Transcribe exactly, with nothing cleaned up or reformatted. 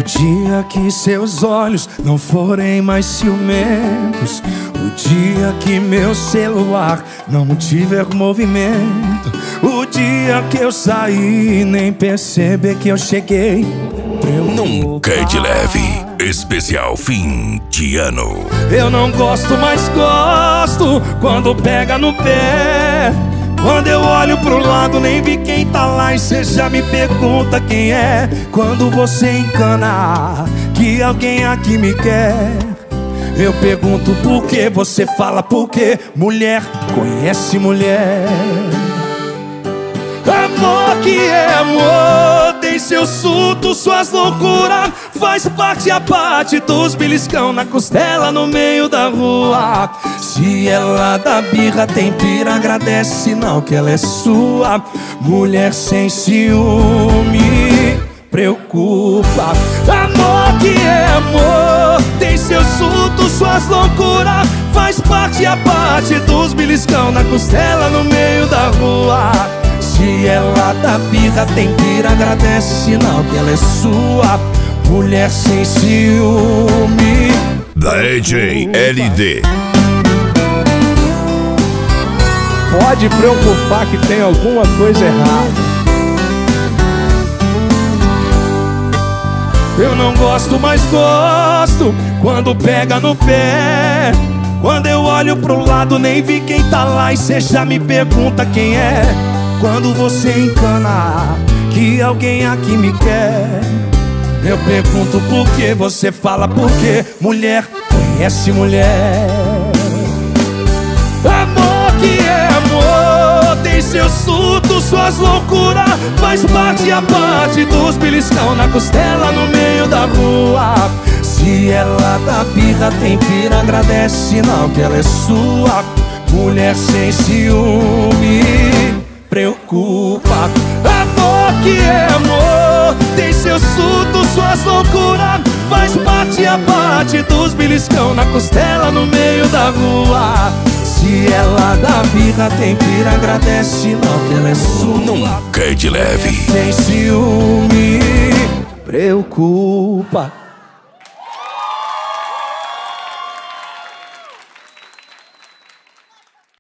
dia que seus olhos não forem mais ciumentos, o dia que meu celular não tiver movimento, o dia que eu sair e nem perceber que eu cheguei. Nunca é de leve. Especial fim de ano. Eu não gosto, mas gosto quando pega no pé. Quando eu olho pro lado, nem vi quem tá lá e cê já me pergunta quem é. Quando você encana que alguém aqui me quer, eu pergunto por quê, você fala por quê. Mulher conhece mulher. Amor que é amor, tem seus surtos, suas loucuras, faz parte a parte dos beliscão na costela no meio da rua. Se ela dá birra, tem pira, agradece sinal que ela é sua. Mulher sem ciúme, preocupa. Amor que é amor, tem seus surtos, suas loucuras, faz parte a parte dos beliscão na costela no meio da rua. Se ela dá birra, tem pira, agradece sinal que ela é sua. Mulher sem ciúme. Da E J L D. Pode preocupar que tem alguma coisa errada. Eu não gosto, mas gosto quando pega no pé. Quando eu olho pro lado, nem vi quem tá lá e cê já me pergunta quem é. Quando você encana que alguém aqui me quer, eu pergunto por quê, você fala por quê. Mulher conhece mulher. Amor que é amor, tem seus surtos, suas loucuras, faz parte a parte dos beliscão na costela no meio da rua. Se ela dá birra, tem pira, agradece sinal que ela é sua. Mulher sem ciúme, preocupa. Amor que é amor, tem seus surtos, suas loucuras, faz parte a parte dos beliscão na costela no meio da rua. Se ela dá birra, tem pira, agradece sinal que ela é sua. Nunca é de leve. Sem ciúme, preocupa.